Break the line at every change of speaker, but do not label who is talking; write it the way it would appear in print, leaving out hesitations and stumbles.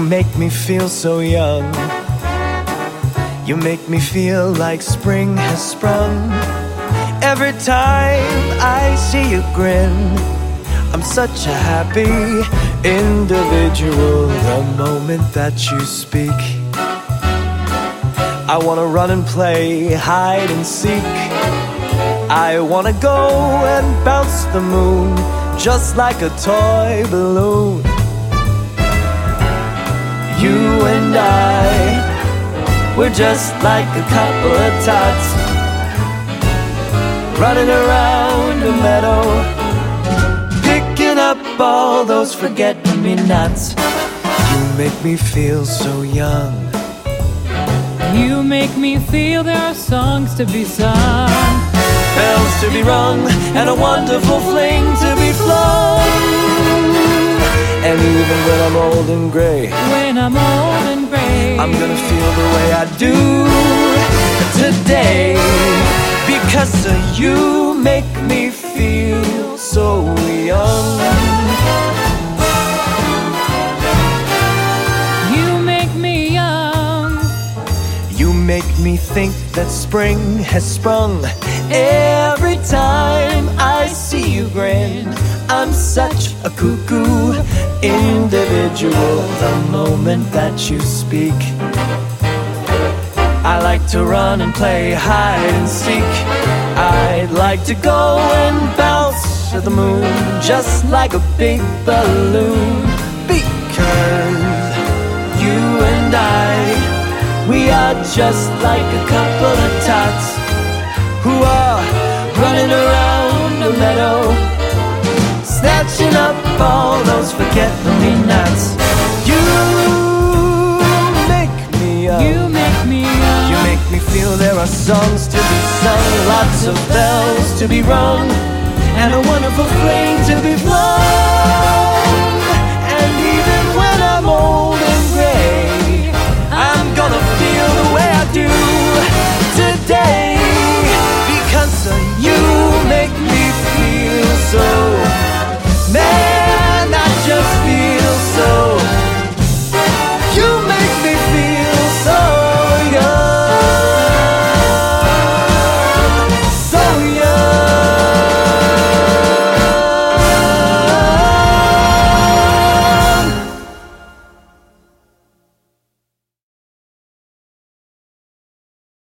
make me feel so young. You make me feel like spring has sprung. Every time I see you grin, I'm such a happy individual. The moment that you speak, I wanna run and play hide and seek. I wanna go and bounce the moon just like a toy balloon. You and I, we're just like a couple of tots running around a meadow, picking up all those forget-me-nots. You make me feel so young.
You make me feel there are songs to be sung,
bells to be rung, and a wonderful fling to be flung. And even when I'm old and gray,
when I'm old and gray,
I'm gonna feel the way I do today, because you make me feel so young.
You make me young.
You make me think that spring has sprung. Every time I see you grin, I'm such a cuckoo individual. The moment that you speak, I like to run and play hide and seek. I'd like to go and bounce to the moon just like a big balloon. Because you and I, we are just like a couple of tots who are running around a meadow, snatching up all those forget-me-nots. You make me young.
You make me young.
You make me feel there are songs to be sung, lots of bells to be rung, and a wonderful fling to be flung.